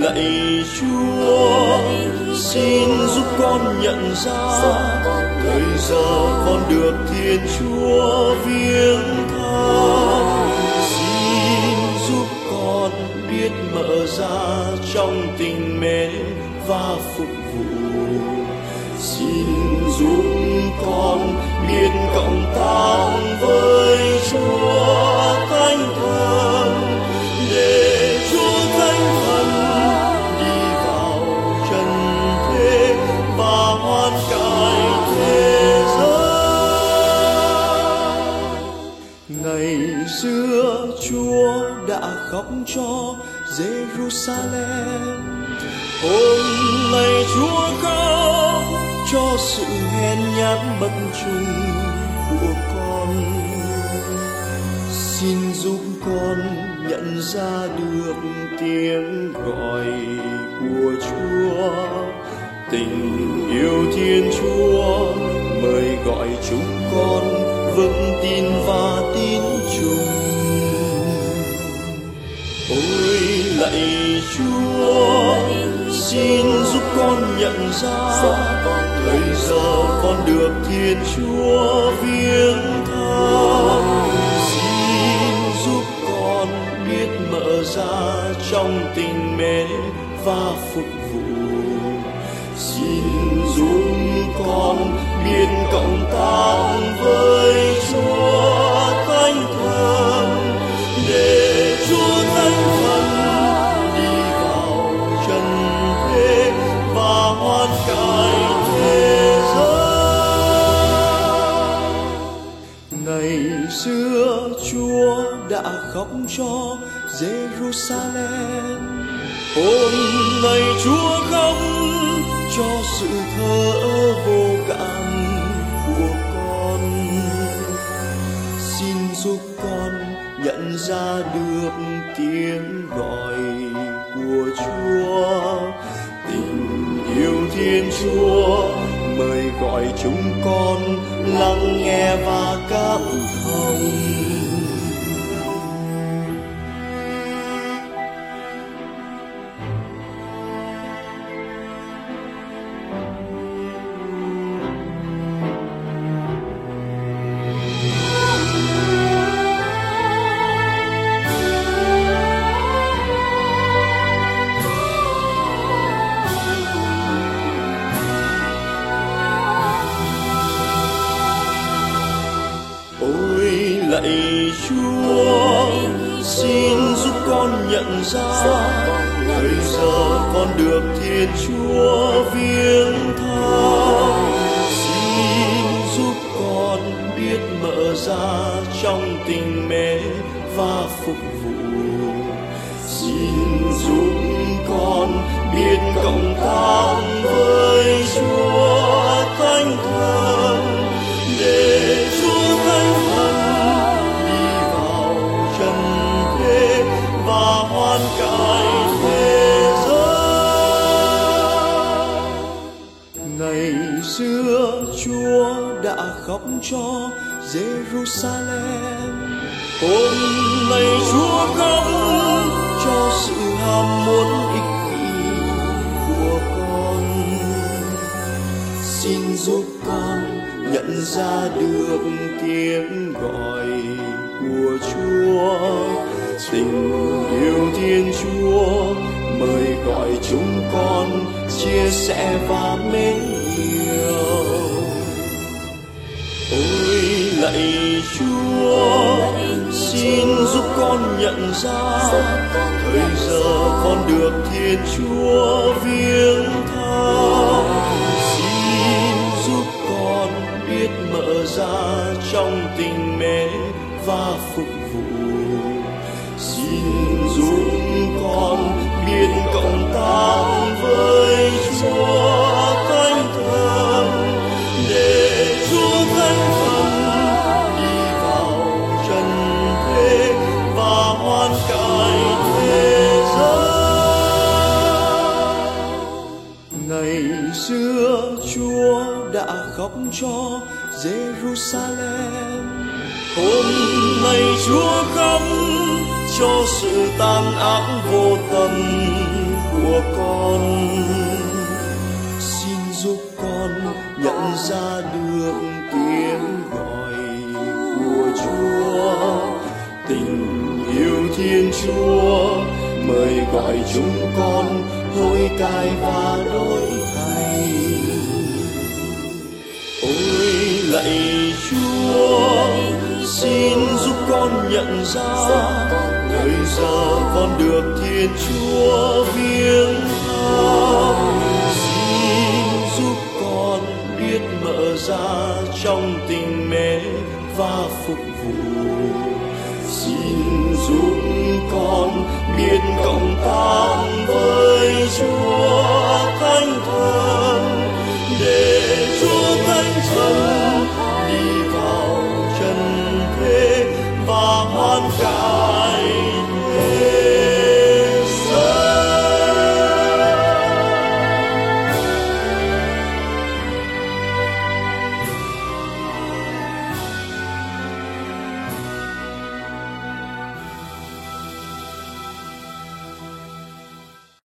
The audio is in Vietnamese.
lạy Chúa, xin giúp con nhận ra thời giờ con được Thiên Chúa viếng thăm. Xin giúp con biết mở ra trong tình mến và phục vụ. Xin giúp con biết cộng tác với Chúa Thánh Thần, để Chúa Thánh Thần đi vào trần thế và hoàn cải thế giới. Ngày xưa Chúa đã khóc cho Jerusalem, hôm nay Chúa khóc cho sự hèn nhát bất trung của con. Xin giúp con nhận ra được tiếng gọi của Chúa. Tình yêu Thiên Chúa mời gọi chúng con vững tin và tín chung. Ôi lạy Chúa, xin giúp con nhận ra thời giờ con được Thiên Chúa viếng thăm. Xin giúp con biết mở ra trong tình mến và phục vụ. Xin giúp con biết cộng tác với Chúa Thánh Thần, để Chúa Thánh Thần đi vào trần thế và hoàn cải thế giới. Ngày xưa Chúa đã khóc cho Jerusalem, hôm nay Chúa khóc cho sự thờ vô cảm của con. Xin giúp con nhận ra được tiếng gọi của Chúa. Tình yêu Thiên Chúa mời gọi chúng con lắng nghe và cảm thông. Lạy Chúa, xin giúp con nhận ra thời giờ con được Thiên Chúa viếng thăm. Xin giúp con biết mở ra trong tình mến và phục vụ. Xin giúp con biết cộng tác với Chúa Thánh Thần, để Chúa Thánh Thần và hoàn cải thế giới. Ngày xưa Chúa đã khóc cho Jerusalem, hôm nay Chúa khóc cho sự ham muốn ích kỷ của con. Xin giúp con nhận ra được tiếng gọi của Chúa. Tình yêu Thiên Chúa mời gọi chúng con chia sẻ và mến yêu. Ôi lạy Chúa, xin giúp con nhận ra thời giờ con được Thiên Chúa viếng thăm. Xin giúp con biết mở ra trong tình mến và phục vụ. Xin giúp con biết cộng tác với Chúa Thánh Thần, để Chúa Thánh Thần đi vào trần thế và hoàn cải thế giới. Ngày xưa Chúa đã khóc cho Jerusalem, hôm nay Chúa khóc cho sự tàn ác vô tận của của con. Xin giúp con nhận ra được tiếng gọi của Chúa. Tình yêu Thiên Chúa mời gọi chúng con hối cải và đổi thay. Ôi lạy Chúa, xin giúp con nhận ra thời giờ con được Thiên Chúa viếng thăm. Xin giúp con biết mở ra trong tình mến và phục vụ.